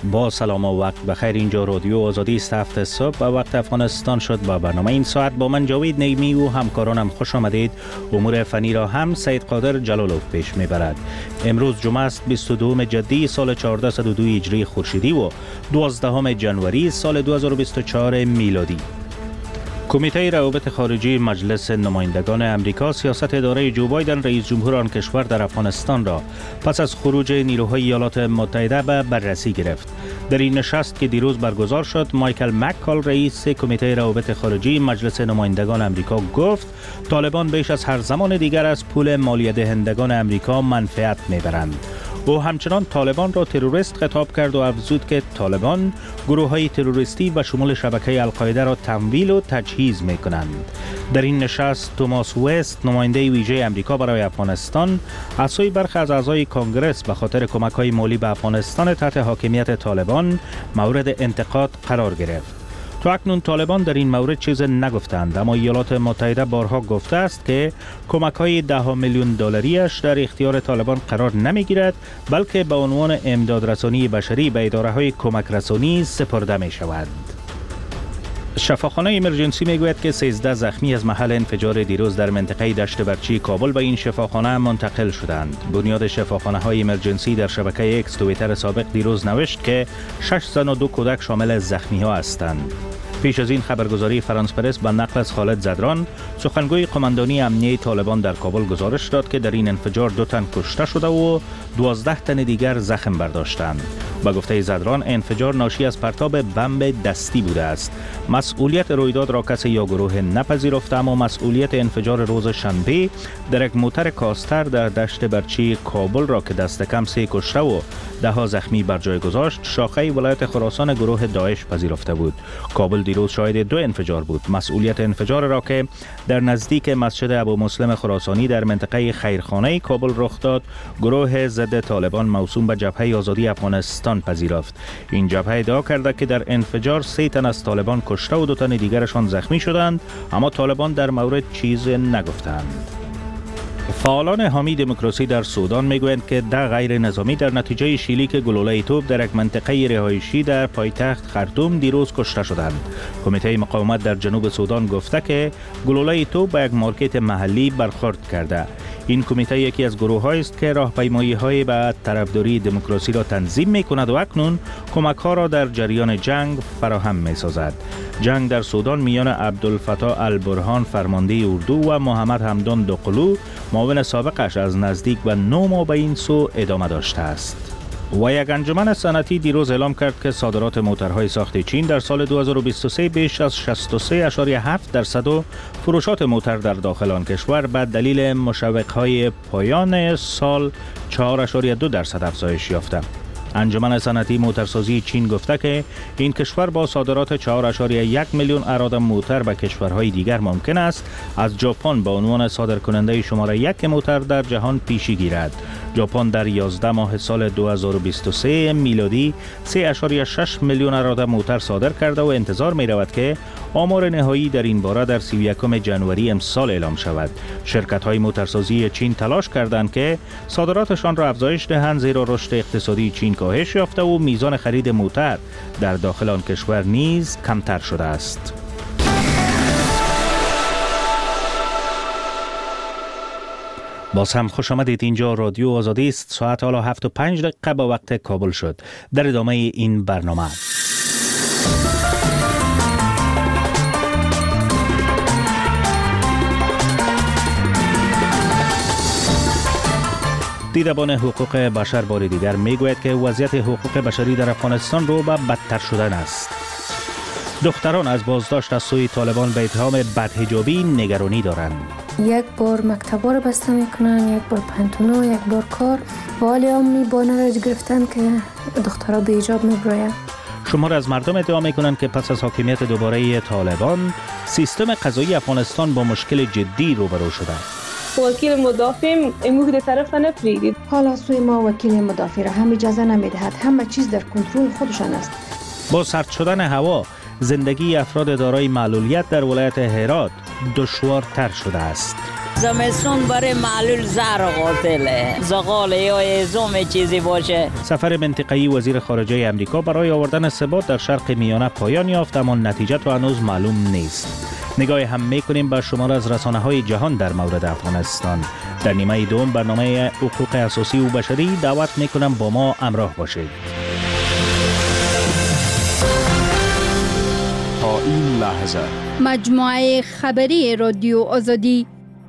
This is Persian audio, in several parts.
با سلام و وقت بخیر. اینجا رادیو آزادی است. 7 صبح و وقت افغانستان شد. با برنامه این ساعت با من جاوید نیمی و همکارانم خوش آمدید. امور فنی را هم سید قادر جلالوف پیش میبرد. امروز جمعه است 22 جدی سال 1402 هجری خورشیدی و 12 جنوری سال 2024 میلادی. کمیته روابط خارجی مجلس نمایندگان امریکا سیاست اداره جو بایدن رئیس جمهور آن کشور در افغانستان را پس از خروج نیروهای ایالات متحده به بررسی گرفت. در این نشست که دیروز برگزار شد، مایکل مک‌کال رئیس کمیته روابط خارجی مجلس نمایندگان امریکا گفت طالبان بیش از هر زمان دیگر از پول مالیه دهندگان امریکا منفعت میبرند. او همچنان طالبان را تروریست خطاب کرد و افزود که طالبان گروه‌های تروریستی و شمول شبکه القاعده را تمویل و تجهیز می‌کنند. در این نشست توماس وست نماینده ویژه امریکا برای افغانستان از سوی برخی از اعضای کانگرس به خاطر کمک‌های مالی به افغانستان تحت حاکمیت طالبان مورد انتقاد قرار گرفت. تا اکنون طالبان در این مورد چیز نگفتند، اما ایالات متحده بارها گفته است که کمک‌های 10 میلیون دلاریش در اختیار طالبان قرار نمی‌گیرد، بلکه به عنوان امدادرسانی بشری به اداره‌های کمک رسانی سپرده می‌شود. شفاخانه ایمرجنسی میگوید که 13 زخمی از محل انفجار دیروز در منطقه دشت برچی کابل به این شفاخانه منتقل شدند. بنیاد شفاخانه‌های ایمرجنسی در شبکه ایکس توییتر سابق دیروز نوشت که 6 زن و 2 کودک شامل زخمی‌ها هستند. پیش از این خبرگزاری فرانس پرس به نقل از خالد زدران سخنگوی قماندانی امنیه طالبان در کابل گزارش داد که در این انفجار 2 تن کشته شده و 12 تن دیگر زخم برداشتند. با گفته زدران انفجار ناشی از پرتاب بمب دستی بوده است. مسئولیت رویداد را کسی یا گروه نپذیرفته، اما مسئولیت انفجار روز شنبه در یک موتر کاستر در دشت برچی کابل را که دست کم 3 کشته و 10 زخمی بر جای گذاشت شاخه ولایت خراسان گروه داعش پذیرفته بود. کابل دیروز شاهد 2 انفجار بود. مسئولیت انفجار را که در نزدیک مسجد ابو مسلم خراسانی در منطقه خیرخانه کابل رخ داد، گروه ضد طالبان موسوم به جبهه آزادی افغانستان پذیرفت. این جبهه ادعا کرده که در انفجار 3 تن از طالبان کشته و 2 تن دیگرشان زخمی شدند، اما طالبان در مورد چیز نگفتند. فعالان حامی دموکراسی در سودان میگویند که 10 غیر نظامی در نتیجه شلیک گلوله توپ در یک منطقه رهایشی در پایتخت خرطوم دیروز کشته شدند. کمیته مقاومت در جنوب سودان گفته که گلوله توپ به یک مارکت محلی برخورد کرده. این کمیته یکی از گروه‌هایی است که راهپیمایی‌های به طرفداری دموکراسی را تنظیم می‌کند و اکنون کمک‌ها را در جریان جنگ فراهم می‌سازد. جنگ در سودان میان عبدالفتاح البرهان فرمانده اردو و محمد حمدان دقلو معاون سابقش از نزدیک و 9 ماه به این سو ادامه داشته است. و یک انجمن صنعتی دیروز اعلام کرد که صادرات موترهای ساخت چین در سال 2023 بیش از 63.7% و فروشات موتر در داخل آن کشور به دلیل مشوق‌های پایان سال 4.2% افزایش یافته. انجمن صنعتی موترسازی چین گفته که این کشور با صادرات 4.1 میلیون اراده موتر به کشورهای دیگر ممکن است از ژاپن به عنوان صادرکننده شماره 1 موتر در جهان پیشی گیرد. ژاپن در 11 ماه سال 2023 میلادی 3.6 میلیون اراده موتر صادر کرده و انتظار می رود که آمار نهایی در این باره در 31 جنوری امسال اعلام شود. شرکت‌های موترسازی چین تلاش کردند که صادراتشان را افزایش دهند، زیرا رشد اقتصادی چین کاهش یافته و میزان خرید موتر در داخل آن کشور نیز کمتر شده است. باز هم خوش آمدید. اینجا رادیو آزادی است. ساعت حالا 7:05 به وقت کابل شد. در ادامه این برنامه دیدبان حقوق بشر بار دیگر میگوید که وضعیت حقوق بشری در افغانستان رو به بدتر شدن است. دختران از بازداشت از سوی طالبان به اتهام بدحجابی نگرانی دارند. یک بار مکتبا رو بسته میکنن، یک بار پنتونا، یک بار کار، و حالی هم بانه را گرفتن که دخترها به حجاب میبراید. شمار از مردم ادعا میکنند که پس از حاکمیت دوباره طالبان سیستم قضایی افغانستان با مشکل جدی روبرو شده. وکیل مدافع امور در طرف نپریدید. حالا سوی ما وکیل مدافع را هم اجازه نمیدهد. همه چیز در کنترل خودشان است. با سرد شدن هوا زندگی افراد دارای معلولیت در ولایت هرات دشوارتر شده است. زمستون برای معلول زهر قاتله، زغال یا ازوم چیزی باشه. سفر منطقه‌ای وزیر خارجه امریکا برای آوردن ثبات در شرق میانه پایان یافت، اما نتیجه تو هنوز معلوم نیست. نگاه هم میکنیم به شمار از رسانه‌های جهان در مورد افغانستان. در نیمه دوم برنامه حقوق اساسی و بشری دعوت میکنم با ما همراه باشید. تا این لحظه مجموعه خبری رادیو آزادی.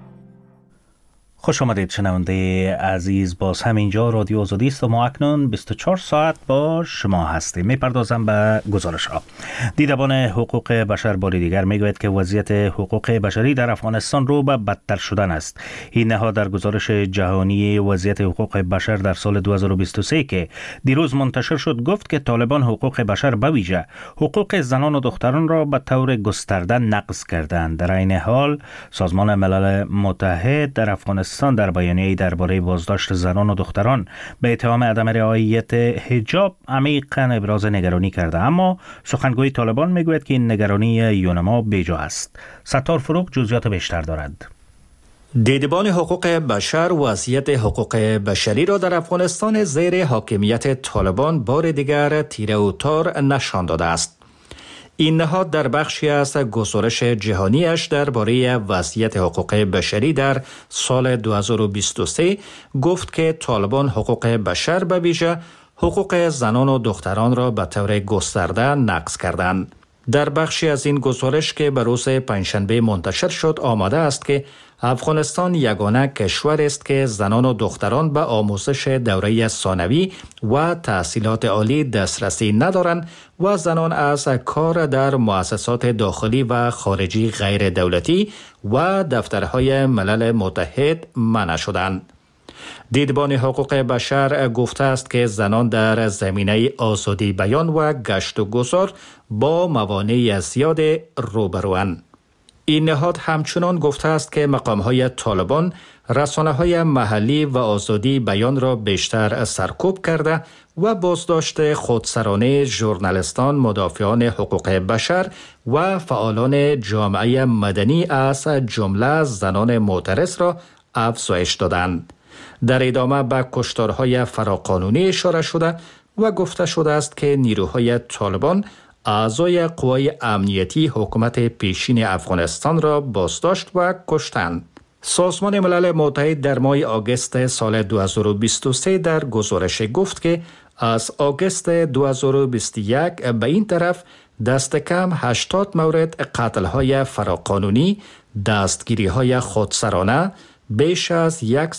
خوش آمدید شنونده عزیز، باز هم اینجا رادیو آزادی است و ما اکنون 24 ساعت با شما هستیم. میپردازم به گزارش ها. دیدبان حقوق بشر بار دیگر میگوید که وضعیت حقوق بشری در افغانستان رو به بدتر شدن است. این نهاد در گزارش جهانی وضعیت حقوق بشر در سال 2023 که دیروز منتشر شد گفت که طالبان حقوق بشر به ویژه حقوق زنان و دختران را به طور گسترده نقض کردند. در این حال سازمان ملل متحد در افغانستان در بیانیه‌ای درباره بازداشت زنان و دختران به اتهام عدم رعایت حجاب عمیقاً ابراز نگرانی کرده، اما سخنگوی طالبان میگوید که این نگرانی یونما بیجا است. ستار فروغ جزئیات بیشتر دارد. دیدبان حقوق بشر وضعیت حقوق بشری را در افغانستان زیر حاکمیت طالبان بار دیگر تیره و تار نشان داده است. این نهاد در بخشی از گزارش جهانیش درباره وضعیت حقوق بشری در سال 2023 گفت که طالبان حقوق بشر به ویژه حقوق زنان و دختران را به طور گسترده نقض کردند. در بخشی از این گزارش که به روز پنجشنبه منتشر شد آمده است که افغانستان یگانه کشور است که زنان و دختران به آموزش دوره ثانوی و تحصیلات عالی دسترسی ندارند و زنان از کار در مؤسسات داخلی و خارجی غیر دولتی و دفترهای ملل متحد منع شدند. دیدبان حقوق بشر گفته است که زنان در زمینه آزادی بیان و گشت و گذار با موانع زیاد روبروند. این نهاد همچنان گفته است که مقام‌های طالبان رسانه‌های محلی و آزادی بیان را بیشتر سرکوب کرده و بازداشت خودسرانه ژورنالیستان، مدافعان حقوق بشر و فعالان جامعه مدنی از جمله زنان معترض را افزایش دادند. در ادامه به کشتارهای فراقانونی اشاره شده و گفته شده است که نیروهای طالبان اعضای قوای امنیتی حکومت پیشین افغانستان را بازداشت و کشتند. سازمان ملل متحد در ماه آگوست سال 2023 در گزارش گفت که از آگوست 2021 به این طرف دست کم 80 مورد قتل‌های فراقانونی، دستگیری‌های خودسرانه، بیش از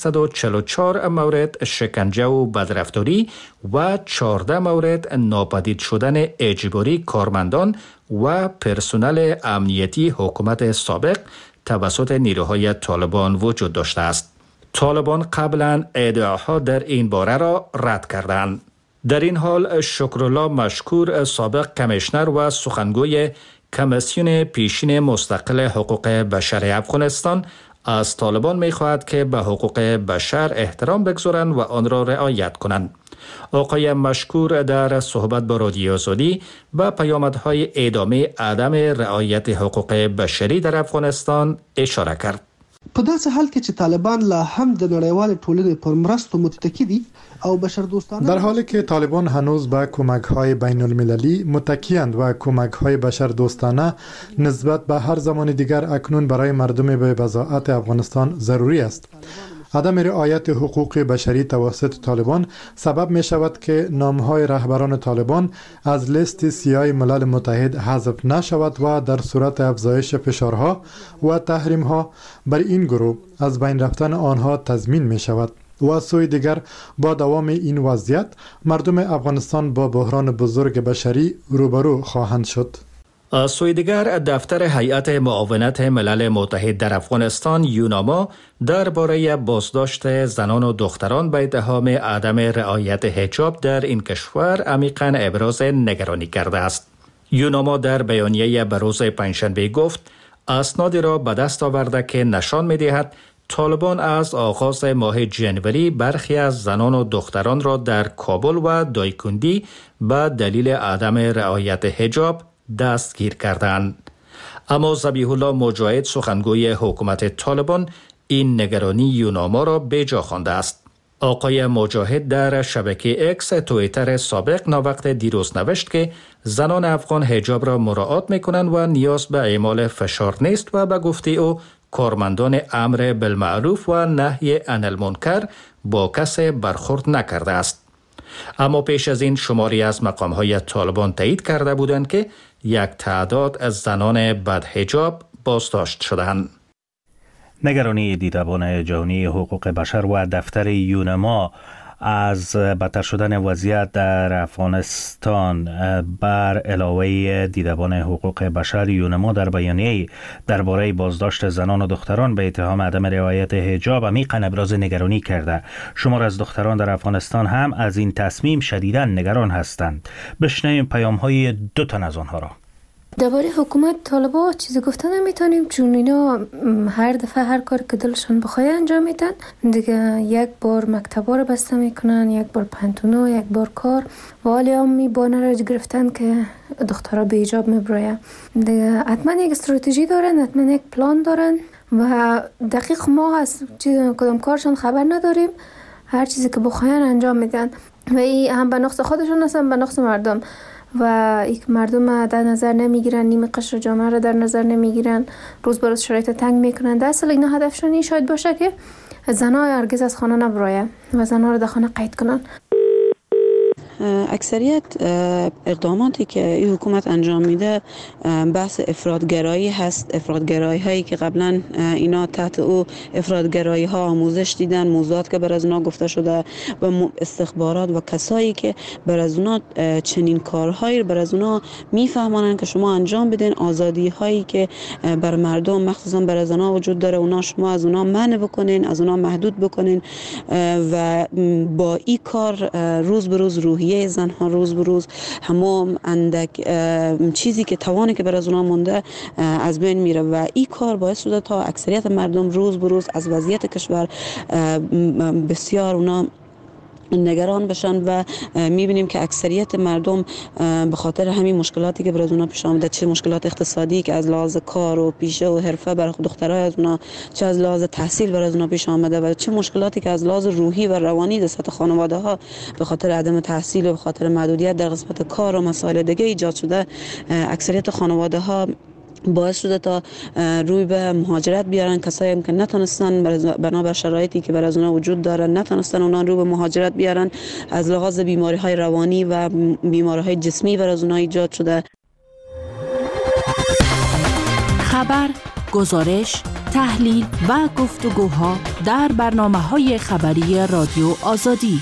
144 مورد شکنجه و بدرفتاری و 14 مورد ناپدید شدن اجباری کارمندان و پرسنل امنیتی حکومت سابق توسط نیروهای طالبان وجود داشته است. طالبان قبلا ادعاها در این باره را رد کردند. در این حال شکرالله مشکور، سابق کمیشنر و سخنگوی کمیسیون پیشین مستقل حقوق بشر افغانستان، از طالبان می‌خواهد که به حقوق بشر احترام بگذارند و آن را رعایت کنند. آقای مشکور در صحبت با رادیو آزادی و پیامدهای ادامه عدم رعایت حقوق بشری در افغانستان اشاره کرد. په داسې حال کې چې طالبان لا هم د نړیوال ټولنې پر مرستو متکی دي او بشردوستانه، در حالی که طالبان هنوز به کمک‌های بین‌المللی متکی‌اند و کمک‌های بشردوستانه نسبت به هر زمان دیگر اکنون برای مردم به بضاعت افغانستان ضروری است. عدم رعایت حقوق بشری توسط طالبان سبب می شود که نامهای رهبران طالبان از لیست سیاه ملل متحد حذف نشود و در صورت افزایش فشارها و تحریم‌ها بر این گروه از بین رفتن آنها تضمین می شود. و از سوی دیگر با دوام این وضعیت مردم افغانستان با بحران بزرگ بشری روبرو خواهند شد. از سوی دیگر دفتر هیئت معاونت ملل متحد در افغانستان یوناما درباره بازداشت زنان و دختران به اتهام عدم رعایت حجاب در این کشور عمیقاً ابراز نگرانی کرده است. یوناما در بیانیه به روز پنجشنبه گفت اسنادی را به دست آورده که نشان می‌دهد طالبان از آغاز ماه جنوری برخی از زنان و دختران را در کابل و دایکندی به دلیل عدم رعایت حجاب دستگیر کردند. اما ذبیح الله مجاهد، سخنگوی حکومت طالبان، این نگرانی یوناما را به جا خوانده است. آقای مجاهد در شبکه اکس توییتر سابق ناوقت دیروز نوشت که زنان افغان حجاب را مراعات میکنند و نیاز به اعمال فشار نیست و به گفته او کارمندان امر بالمعروف و نهی عن المنکر با کسی برخورد نکرده است. اما پیش از این شماری از مقام‌های طالبان تایید کرده بودند که یک تعداد از زنان بدحجاب بازداشت شدند. نگرانی دیدبان جهانی حقوق بشر و دفتر یونما از بدتر شدن وضعیت در افغانستان بر علاوه دیدبان حقوق بشر یونما در بیانیه درباره بازداشت زنان و دختران به اتهام عدم رعایت حجاب عمیقاً ابراز نگرانی کرده. شمار از دختران در افغانستان هم از این تصمیم شدیداً نگران هستند. بشنویم پیام‌های دو تن از آنها را. درباره حکومت طالبان چیزی گفتن نمیتونیم، چون اینا هر دفعه هر کار که دلشان بخواد انجام میدن دیگه. یک بار مکتبا رو بسته میکنن، یک بار پنتونا، یک بار کار و حالی هم میبانه را گرفتن که دخترها به حجاب میبراید دیگه. حتما یک استراتژی دارن، حتما یک پلان دارن و دقیق ما از کدام کارشان خبر نداریم. هر چیزی که بخواین انجام میدن و این هم به نقص خودشون هستن، به نقص مردم و یک مردم در نظر نمیگیرن، نیمه قشر جامعه را در نظر نمیگیرن، روز به روز شرایط تنگ میکنن. در اصل اینا هدفشون این شاید باشه که زنها هرگز از خانه نبراین و زنها رو در خانه قید کنن. اکثریت اقداماتی که این حکومت انجام میده بحث افراطگرایی هست. افراطگرایی هایی که قبلا اینا تحت او افراطگرایی ها آموزش دیدن، موضوعات که بر از اونا گفته شده و استخبارات و کسایی که بر از اونا چنین کارهایی بر از اونا میفهمانن که شما انجام بدین. آزادی هایی که بر مردم مخصوصا بر از اونا وجود داره اونا شما از اونا منع بکنین، از اونا محدود بکنین و با این کار روز به روز روحیه زنها روز به روز همون اندک چیزی که توانی که بر از اونا مونده از بین میره و این کار باعث شده تا اکثریت مردم روز به روز از وضعیت کشور بسیار اونا نگران بشن و میبینیم که اکثریت مردم به خاطر همین مشکلاتی که برای اونا پیش آمده، چه مشکلات اقتصادی که از لحاظ کار و پیشه و حرفه برای دخترای از اونا، چه از لحاظ تحصیل برای اونا پیش آمده و چه مشکلاتی که از لحاظ روحی و روانی در سطح خانواده ها به خاطر عدم تحصیل و به خاطر محدودیت در قسمت کار و مسائل دیگه ایجاد شده. اکثریت خانواده ها باعث شده تا روی به مهاجرت بیارن. کسایی هم که نتونستن بنابر شرایطی که بر از اونا وجود داره نتونستن اونا رو به مهاجرت بیارن. از لحاظ بیماری های روانی و بیماری های جسمی بر از اونا ایجاد شده. خبر، گزارش، تحلیل و گفتگوها در برنامه‌های خبری رادیو آزادی.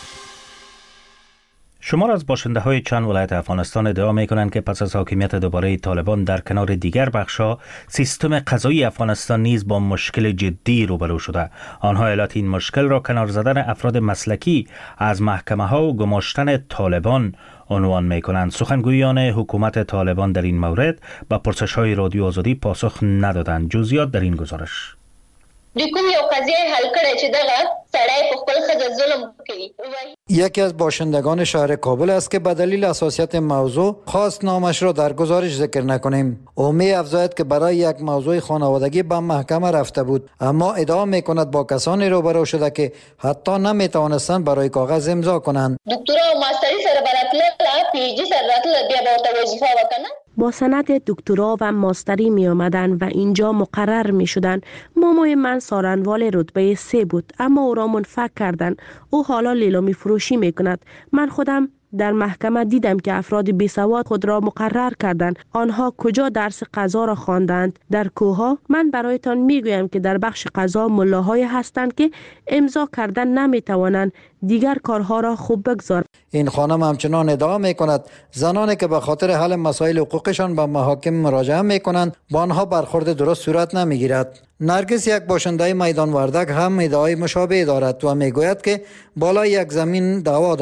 شمار از باشنده‌های چند ولایت افغانستان ادعا می‌کنند که پس از حاکمیت دوباره طالبان در کنار دیگر بخش‌ها سیستم قضایی افغانستان نیز با مشکل جدی روبرو شده. آنها علت این مشکل را کنار زدن افراد مسلکی از محکمه‌ها و گماشتن طالبان عنوان می‌کنند. سخنگویان حکومت طالبان در این مورد به پرسش‌های رادیو آزادی پاسخ ندادند. جزئیات در این گزارش. دوی کوم یو قضیه حل کړی چې دغه سړی په خپل ښځه ظلم کوي. یکی از باشندگان شهر کابل است که به دلیل حساسیت موضوع خواست نامش را در گزارش ذکر نکنیم. او می افزاید که برای یک موضوع خانوادگی به محکمه رفته بود، اما ادعا میکند با کسانی روبرو شده که حتی نمیتوانستند برای کاغذ امضا کنند. دکترا او ماستری سره براتله پی ایچ डी سره راتله بیا به ورته وظیفه وکنه. با سند دکترا و ماستری می آمدن و اینجا مقرر می شدن. مامای من سارنوال رتبه 3 بود، اما او را منفک کردند. او حالا لیلامی فروشی می کند. من خودم در محکمه دیدم که افراد بیسواد خود را مقرر کردند. آنها کجا درس قضا را خواندند؟ در کوها؟ من برایتان میگویم که در بخش قضا ملاهای هستند که امضا کردن نمیتوانند دیگر کارها را خوب بگذارند. این خانم همچنان ادعا میکند زنانی که به خاطر حل مسائل حقوقشان به محاکم مراجعه میکنند با آنها برخورد درست صورت نمیگیرد. نرگس، یک باشنده میدان وردک، هم ادعای مشابه دارد و میگوید که بالای یک زمین دعوا داشت.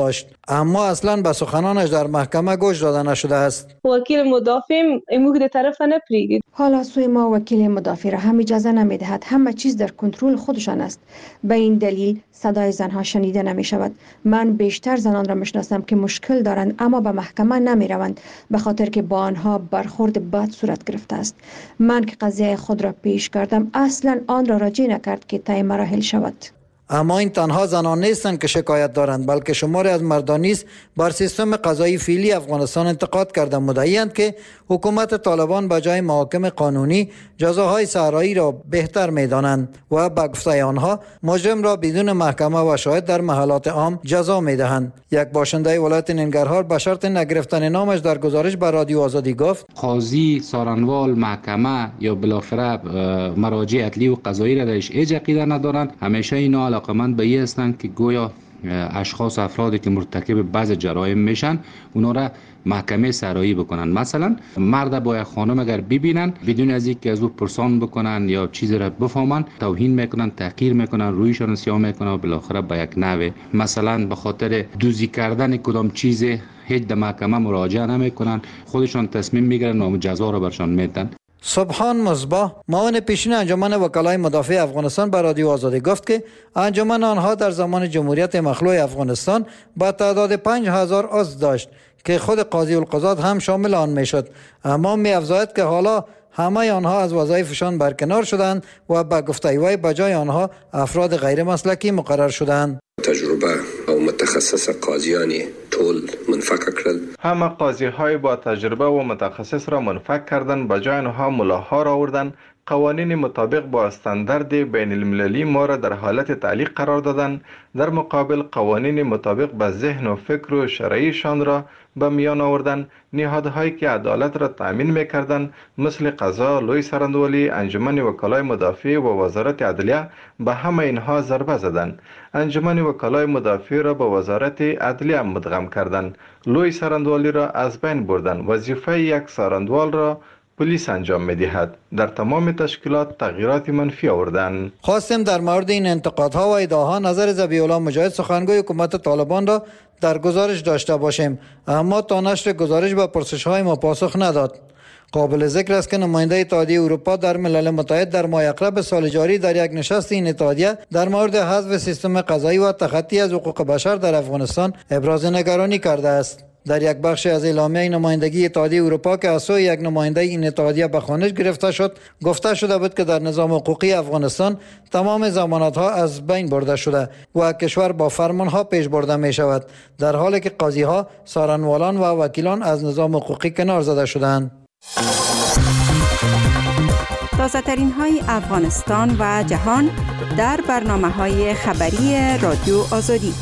اما اصلا به سخنانش در محکمه گوش داده نشده است. وکیل مدافع امو که طرف نپریدید. حالا سوی ما وکیل مدافع را هم اجازه نمیدهد. همه چیز در کنترل خودشان است. به این دلیل صدای زنها شنیده نمی شود. من بیشتر زنان را میشناسم که مشکل دارند اما به محکمه نمی روند به خاطر که با آنها برخورد بد صورت گرفته است. من که قضیه خود را پیش کردم اصلا آن را راجع نکرد که طی مراحل شود. اما این تنها زنان نیستند که شکایت دارند، بلکه شماری از مردان نیز بر سیستم قضایی فعلی افغانستان انتقاد کرده مدعی‌اند که حکومت طالبان به جای محاکم قانونی جزاهای صحرایی را بهتر می‌دانند و به گفته آنها مجرم را بدون محکمه و شاهد در محلات عام جزا می‌دهند. یک باشنده ولایت ننگرهار به شرط نگرفتن نامش در گزارش به رادیو آزادی گفت: قاضی، سارنوال، محکمه یا بالاخره مراجع عدلی و قضایی را درش هیچ عقیده ندارند. همیشه اینا علاقمند به این هستند که گویا اشخاص افرادی که مرتکب بعض جرایم میشن اونا را محکمه صحرایی بکنن. مثلا مرد با یک خانم اگر ببینن بدون از اینکه از او پرسان بکنن یا چیزی را بفهمن توهین میکنن، تحقیر میکنن، رویشان سیاه میکنن و بالاخره به یک نوع مثلا به خاطر دوزی کردن کدام چیز هیچ در محکمه مراجعه نمیکنن، خودشان تصمیم میگیرن و جزا را برشان میدن. سبحان مصباح، معاون پیشین انجمن وکلای مدافع افغانستان به رادیو آزادی گفت که انجمن آنها در زمان جمهوریت مخلوع افغانستان با تعداد 5000 عضو داشت که خود قاضی القضات هم شامل آن میشد، اما می افزاید که حالا همه آنها از وظایفشان برکنار شدند و به گفته وی به جای آنها افراد غیر مسلکی مقرر شدند. تجربه او متخصص قاضیانی طول منفک کردن. همه قاضی های با تجربه و متخصص را منفک کردن، به جای آنها ملاها را آوردن، قوانین مطابق با استاندارد بین المللی ما را در حالت تعلیق قرار دادن، در مقابل قوانین مطابق به ذهن و فکر و شرعیشان را به میان آوردن، نهادهایی که عدالت را تأمین میکردن مثل قضا، لوی سرندوالی، انجمن وکلای مدافع و وزارت عدلیه به همه اینها ضربه زدند. انجمن وکلای مدافع را به وزارت عدلیه مدغم کردند، لوی سرندوالی را از بین بردند، وظیفه یک سرندوال را پلیس انجام می‌دهد. در تمام تشکیلات تغییرات منفی آوردند. خواستیم در مورد این انتقادها و ادعاها نظر ذبیح الله مجاهد سخنگوی حکومت طالبان را در گزارش داشته باشیم، اما تا نشر گزارش به پرسش‌های ما پاسخ نداد. قابل ذکر است که نماینده اتحادیه اروپا در ملل متحد در ماه اقرب سال جاری در یک نشست این اتحادیه در مورد حذف سیستم قضایی و تخطی از حقوق بشر در افغانستان ابراز نگرانی کرده است. در یک بخش از اعلامیه نمایندگی اتحادیه اروپا که از سوی یک نماینده این اتحادیه به خوانش گرفته شد، گفته شده بود که در نظام حقوقی افغانستان تمام ضمانت‌ها از بین برده شده و کشور با فرمان‌ها پیش برده می شود، در حالی که قاضی‌ها، سارنوالان و وکیلان از نظام حقوقی کنار زده شدند. تازه ترین های افغانستان و جهان در برنامه‌های خبری رادیو آزادی.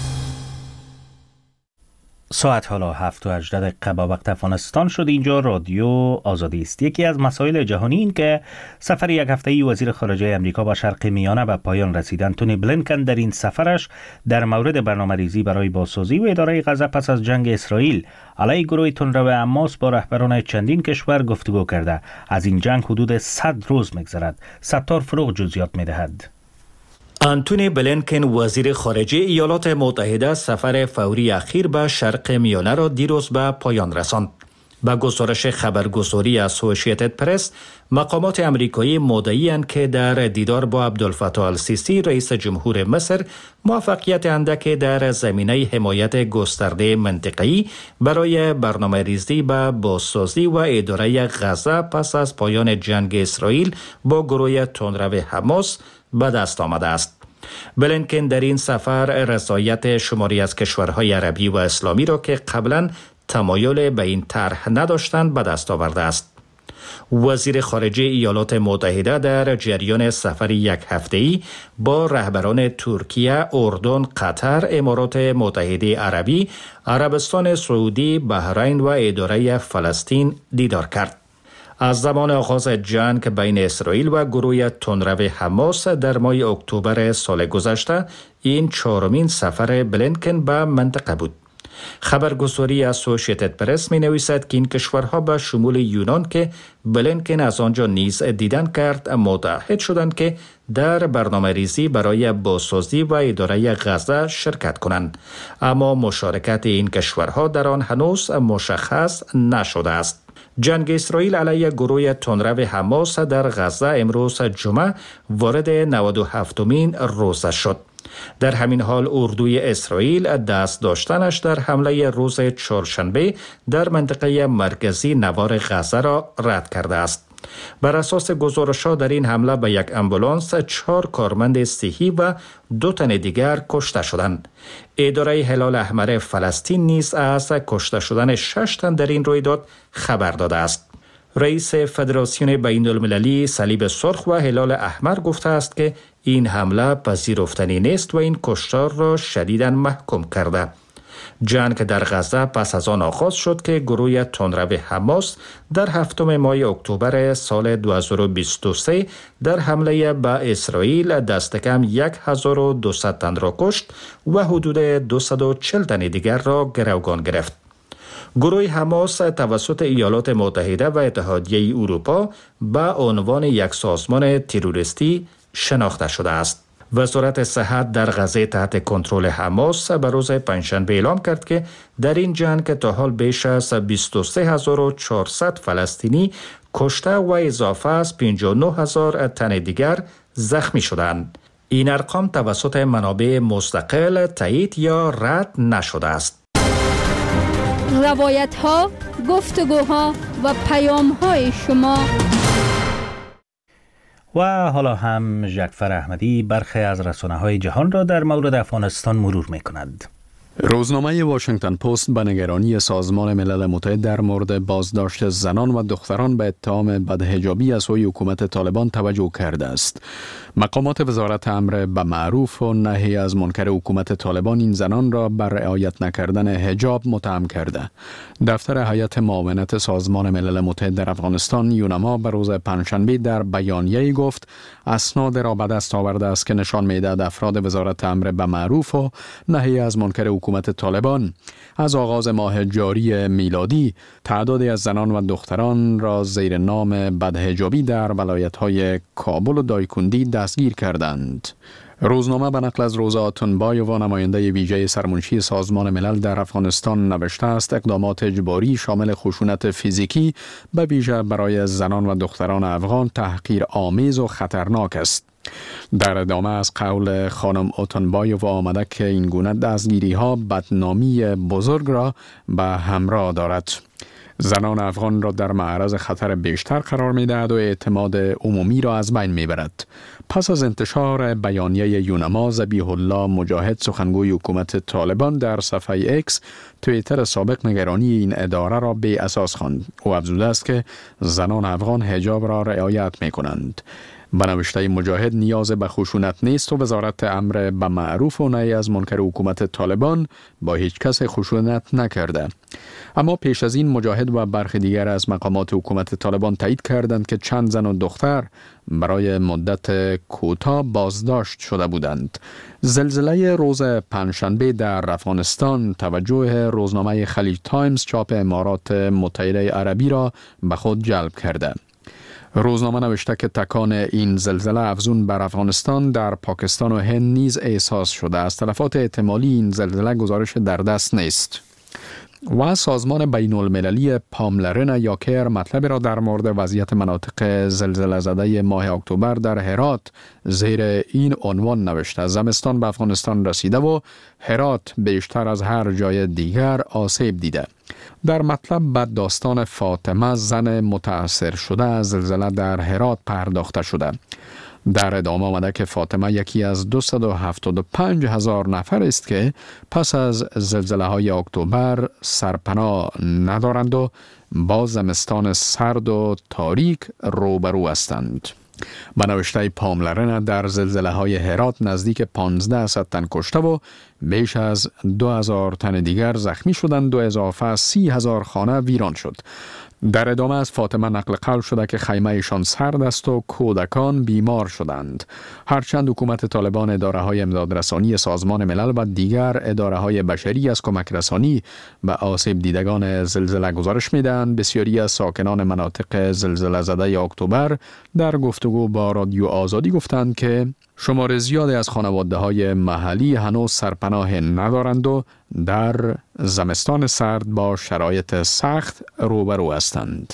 ساعت حالا 7:18 با وقت افغانستان شد. اینجا رادیو آزادی است. یکی از مسائل جهانی این که سفر یک هفته‌ای وزیر خارجه امریکا به شرق میانه به پایان رسید. انتونی بلینکن در این سفرش در مورد برنامه‌ریزی برای بازسازی و اداره غزه پس از جنگ اسرائیل علیه گروه تندرو حماس با رهبران چندین کشور گفتگو کرده. از این جنگ حدود 100 روز می‌گذرد. ستار فروغ جزئیات می‌دهد. انتونی بلینکن وزیر خارجه ایالات متحده سفر فوری اخیر به شرق میانه را دیروز به پایان رساند. با گزارش خبرگزاری اسوسییتد پرس، مقامات امریکایی مدعی‌اند که در دیدار با عبدالفتاح السیسی رئیس جمهور مصر موفقیت اندکی در زمینه حمایت گسترده منطقه‌ای برای برنامه‌ریزی به بازسازی و اداره غزه پس از پایان جنگ اسرائیل با گروه تندرو حماس به دست آمده است. بلینکن در این سفر رضایت شماری از کشورهای عربی و اسلامی را که قبلا تمایل به این طرح نداشتند به دست آورده است. وزیر خارجه ایالات متحده در جریان سفری یک هفته‌ای با رهبران ترکیه، اردن، قطر، امارات متحده عربی، عربستان سعودی، بحرین و اداره فلسطین دیدار کرد. از زمان آغاز جنگ بین اسرائیل و گروه تندرو حماس در ماه اکتبر سال گذشته این چهارمین سفر بلینکن به منطقه بود. خبرگزاری اسوسییتد پرس می نویسد که این کشورها به شمول یونان که بلینکن از آنجا نیز دیدن کرد متعهد شدند که در برنامه ریزی برای بازسازی و اداره غزه شرکت کنند، اما مشارکت این کشورها در آن هنوز مشخص نشده است. جنگ اسرائیل علیه گروه تندرو حماس در غزه امروز جمعه وارد 97مین روزه شد. در همین حال اردوی اسرائیل دست داشتنش در حمله روز چهارشنبه در منطقه مرکزی نوار غزه را رد کرده است. بر اساس گزارش‌ها در این حمله به یک آمبولانس 4 کارمند صحی و 2 تن دیگر کشته شدند. اداره هلال احمر فلسطین نیز از کشته شدن 6 تن در این رویداد خبر داده است. رئیس فدراسیون بین‌المللی صلیب سرخ و هلال احمر گفته است که این حمله پذیرفتنی نیست و این کشتار را شدیداً محکوم کرده. جنگ در غزه پس از آن آغاز شد که گروه تندرو حماس در 7 ماه اکتبر سال 2023 در حمله به اسرائیل دست کم 1200 تن را کشت و حدود 240 تن دیگر را گروگان گرفت. گروه حماس توسط ایالات متحده و اتحادیه اروپا به عنوان یک سازمان تروریستی شناخته شده است. وزارت صحت در غزه تحت کنترل حماس به روز پنجشنبه اعلام کرد که در این جنگ تا حال بیش از 23400 فلسطینی کشته و اضافه از 59000 تن دیگر زخمی شدند. این ارقام توسط منابع مستقل تایید یا رد نشده است. روایت ها، گفتگوها و پیام های شما. و حالا هم جعفر احمدی برخی از رسانه‌های جهان را در مورد افغانستان مرور می‌کند. روزنامه واشنگتن پست به نگرانی سازمان ملل متحد در مورد بازداشت زنان و دختران به اتهام بدحجابی از سوی حکومت طالبان توجه کرده است. مقامات وزارت امر به معروف و نهی از منکر حکومت طالبان این زنان را بر رعایت نکردن حجاب متهم کرده. دفتر هیئت معاونت سازمان ملل متحد در افغانستان یونما به روز پنجشنبه در بیانیه‌ای گفت اسناد را به دست آورده است که نشان می‌دهد افراد وزارت امر به معروف و نهی از منکر حکومت طالبان از آغاز ماه جاری میلادی تعدادی از زنان و دختران را زیر نام بدحجابی در ولایت‌های کابل و دایکندی دستگیر کردند. روزنامه به نقل از روزا آتونبایووا نماینده ویژه سرمنشی سازمان ملل در افغانستان نوشته است اقدامات اجباری شامل خشونت فیزیکی به ویژه برای زنان و دختران افغان تحقیرآمیز و خطرناک است. در ادامه از قول خانم آتونبایووا آمده که این گونه دستگیری ها بدنامی بزرگ را به همراه دارد. زنان افغان را در معرض خطر بیشتر قرار می دهد و اعتماد عمومی را از بین می برد. پس از انتشار بیانیه یونما، ذبیح الله مجاهد سخنگوی حکومت طالبان در صفحه ایکس توییتر سابق نگرانی این اداره را بی اساس خواند. او افزوده است که زنان افغان حجاب را رعایت می کنند. به نوشته مجاهد نیاز به خشونت نیست و وزارت امر به معروف و نهی از منکر حکومت طالبان با هیچ کس خشونت نکرده. اما پیش از این مجاهد و برخی دیگر از مقامات حکومت طالبان تایید کردند که چند زن و دختر برای مدت کوتاه بازداشت شده بودند. زلزله روز پنجشنبه در افغانستان توجه روزنامه خلیج تایمز چاپ امارات متحده عربی را به خود جلب کرده. روزنامه نوشته که تکان این زلزله افزون بر افغانستان در پاکستان و هند نیز احساس شده است. تلفات احتمالی این زلزله گزارش در دست نیست. و سازمان بین المللی پاملرن یا کیر مطلب را در مورد وضعیت مناطق زلزله زده ماه اکتبر در هرات زیر این عنوان نوشته: زمستان به افغانستان رسیده و هرات بیشتر از هر جای دیگر آسیب دیده. در مطلب به داستان فاطمه زن متاثر شده از زلزله در هرات پرداخته شده. در ادامه آمده که فاطمه یکی از 275,000 نفر است که پس از زلزله های اکتبر سرپناه ندارند و با زمستان سرد و تاریک روبرو هستند. به نوشته پاملرن در زلزله های هرات نزدیک 1500 تن کشته و بیش از 2000 تن دیگر زخمی شدند و اضافه 30,000 خانه ویران شد. در ادامه از فاطمه نقل قول شده که خیمه ایشان سرد است و کودکان بیمار شدند. هرچند حکومت طالبان اداره‌های امدادرسانی سازمان ملل و دیگر اداره‌های بشری از کمک رسانی به آسیب دیدگان زلزله گزارش می‌دهند، بسیاری از ساکنان مناطق زلزله زده اکتبر در گفتگو با رادیو آزادی گفتند که شمار زیادی از خانواده‌های محلی هنوز سرپناه ندارند و در زمستان سرد با شرایط سخت روبرو هستند.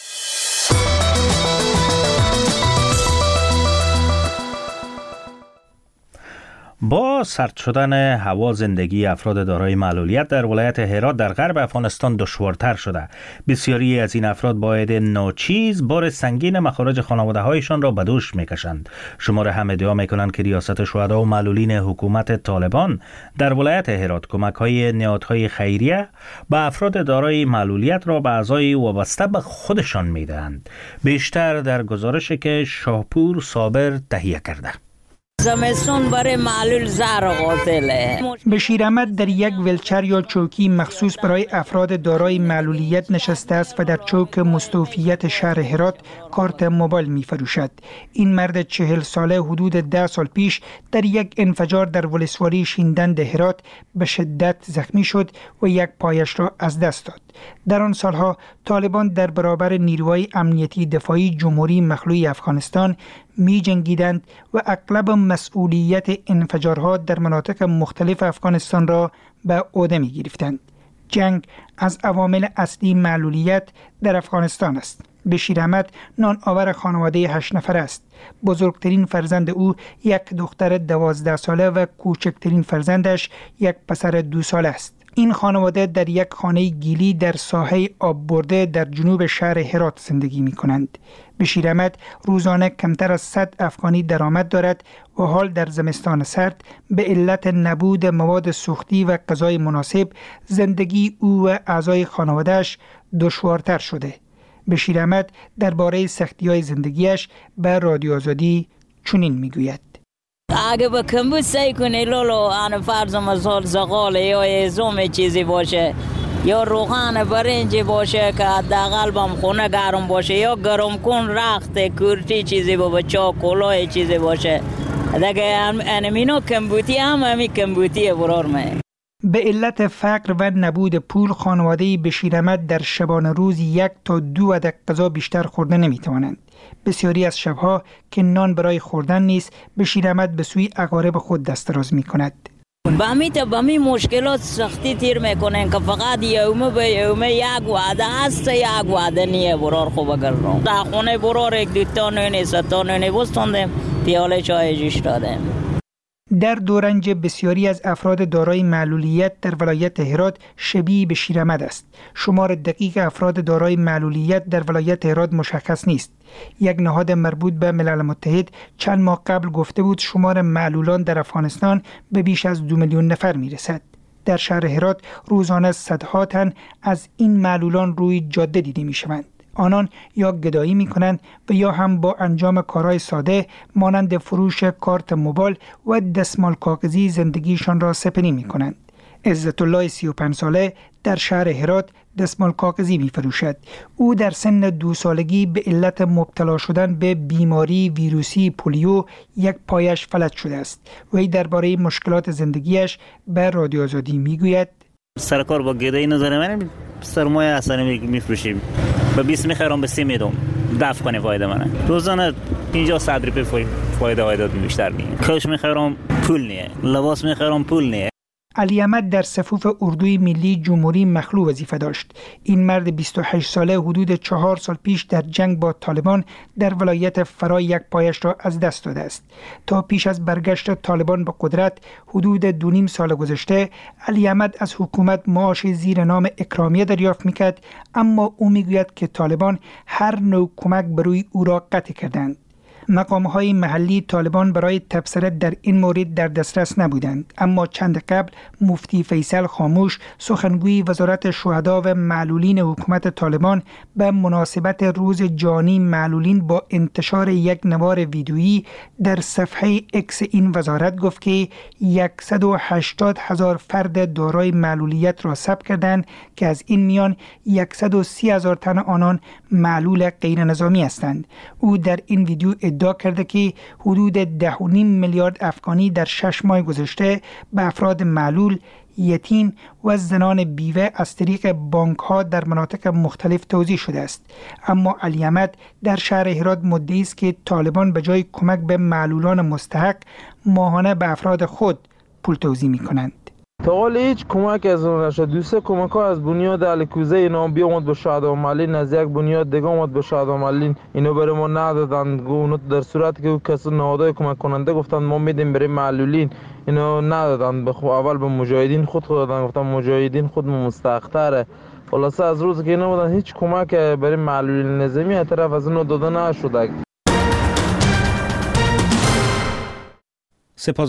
با سرد شدن هوا زندگی افراد دارای معلولیت در ولایت هرات در غرب افغانستان دشوارتر شده. بسیاری از این افراد با عده ناچیز بار سنگین مخارج خانواده‌هایشان را به دوش می‌کشند. شماره هم ادعا می‌کنند که ریاست شهدا و معلولین حکومت طالبان در ولایت هرات کمک‌های نهادهای خیریه به افراد دارای معلولیت را به اعضای وابسته به خودشان می‌دهند. بیشتر در گزارشی که شاپور صابر تهیه کرده. زمستون برای معلول زهر قاتله. بشیر احمد در یک ویلچر یا چوکی مخصوص برای افراد دارای معلولیت نشسته است و در چوک مستوفیت شهر هرات کارت موبایل می فروشد. این مرد 40 ساله حدود 10 سال پیش در یک انفجار در ولسوالی شیندند هرات به شدت زخمی شد و یک پایش را از دست داد. در آن سالها طالبان در برابر نیروهای امنیتی دفاعی جمهوری مخلوع افغانستان می جنگیدند و اغلب مسئولیت انفجارها در مناطق مختلف افغانستان را به عهده می گرفتند. جنگ از عوامل اصلی معلولیت در افغانستان است. بشیر احمد نان آور خانواده 8 نفر است. بزرگترین فرزند او یک دختر 12 ساله و کوچکترین فرزندش یک پسر 2 ساله است. این خانواده در یک خانه گیلی در ساحه آب برده در جنوب شهر هرات زندگی می کنند. بشیر احمد روزانه کمتر از 100 افغانی درآمد دارد و حال در زمستان سرد به علت نبود مواد سوختی و غذای مناسب زندگی او و اعضای خانواده‌اش دشوارتر شده. بشیر احمد درباره سختی‌های زندگیش به رادیو آزادی چنین میگوید: اگه با کمبود سعی کنی لولو آن فرض مثال زغال یا ازوم چیزی باشه یا روغن برنج باشه که حداقل بم خونه گرم باشه یا گرم کن رخت کورتی چیزی با بچه کلاه چیزی باشه دیگه انمینو کمبوتی همی کمبوتی برارمه. به علت فقر و نبود پول خانواده بشیر احمد در شبانه روز 1 تا 2 عدد غذا بیشتر خورده نمیتوانند. بسیاری از شبها که نان برای خوردن نیست بشیر احمد به سوی اقارب خود دست دراز میکند. با می مشکلات سختی تیر میکنن که فقط یومه به یومه یک وعده هست یک وعده نیه برار خوب گردم در خونه برار 1 2 تا نونی 3 تا نونی بستندیم پیاله چای جوش دادیم. در دورنج بسیاری از افراد دارای معلولیت در ولایت هرات شبیه بشیر احمد است. شمار دقیق افراد دارای معلولیت در ولایت هرات مشخص نیست. یک نهاد مربوط به ملل متحد چند ماه قبل گفته بود شمار معلولان در افغانستان به بیش از 2 میلیون نفر میرسد. در شهر هرات روزانه صدها تن از این معلولان روی جاده دیده میشوند. آنان یا گدایی می کنند و یا هم با انجام کارهای ساده مانند فروش کارت موبایل و دستمال کاغذی زندگیشان را سپری می کنند. عزت الله 35 ساله در شهر هرات دستمال کاغذی می فروشد. او در سن 2 سالگی به علت مبتلا شدن به بیماری ویروسی پولیو یک پایش فلج شده است. وی درباره مشکلات زندگیش به رادیو آزادی می گوید: سرکار با گدایی نداره، من سرمایه اصلا میفروشیم به 20 میخرم به 30 میدم دفع کنه فایده منه. روزانه 50 روپیه فایده هایداد بیشتر نیه. کاش میخرم پول نیه، لباس میخرم پول نیه. علی احمد در صفوف اردوی ملی جمهوری مخلوع وظیفه داشت. این مرد 28 ساله حدود 4 سال پیش در جنگ با طالبان در ولایت فرا یک پایش را از دست داده است. تا پیش از برگشت طالبان به قدرت حدود 2.5 سال گذشته علی احمد از حکومت معاش زیر نام اکرامیه دریافت میکرد، اما او میگوید که طالبان هر نوع کمک بروی او را قطع کردند. مقام‌های محلی طالبان برای تبصره در این مورد در دسترس نبودند، اما چند قبل مفتی فیصل خاموش سخنگوی وزارت شهدا و معلولین حکومت طالبان به مناسبت روز جانی معلولین با انتشار یک نوار ویدیویی در صفحه اکس این وزارت گفت که 180,000 فرد دارای معلولیت را ثبت کردند که از این میان 130,000 تن آنان معلول غیر نظامی هستند. او در این ویدیو ادعا کرده که حدود 10.5 میلیارد افغانی در 6 ماه گذشته به افراد معلول، یتیم و زنان بیوه از طریق بانک ها در مناطق مختلف توزیع شده است. اما علی احمد در شهر هرات مدعی است که طالبان به جای کمک به معلولان مستحق ماهانه به افراد خود پول توزیع می کنند. تا حال هیچ کمک از اون نشد. دوسته کمک ها از بنیاد الکوزه اینا بیامد به شهدا معلولین، از یک بنیاد دیگه آمد به شهدا معلولین، اینو برای ما ندادن. گونو در صورتی که کسی نهادهای کمک کننده گفتن ما میدیم برای معلولین، اینو ندادن. اول به مجاهدین خود دادن، گفتن مجاهدین خود مستحق تره. خلاصه از روزی که اینا بودن هیچ کمک برای معلولین نظامی از طرف از اونو داده نشد.